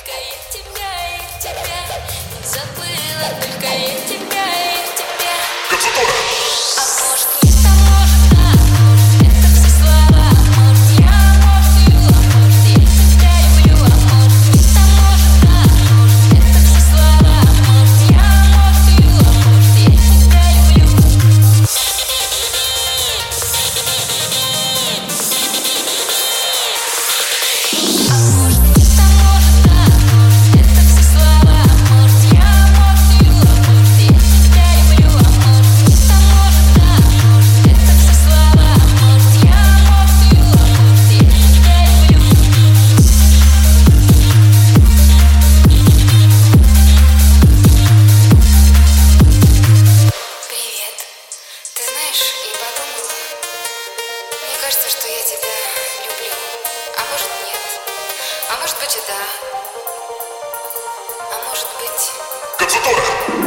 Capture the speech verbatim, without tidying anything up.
Только я тебя, я тебя не забыла. Только я тебя, я тебя. А может нет, а может да, может это все слова. Может я, может ю, а может я тебя люблю. А может нет, а может да, может это все слова. Может я, может ю, а может я тебя люблю. А может нет, а может да, может это все слова. Может я, может ю, а может я тебя люблю. А может нет, а может да, может это все слова. Может я, может ю, а может я тебя люблю. Привет. Ты знаешь, я подумала. Мне кажется, что я тебя люблю. А может нет. А может быть и да. А может быть... Кацуторы!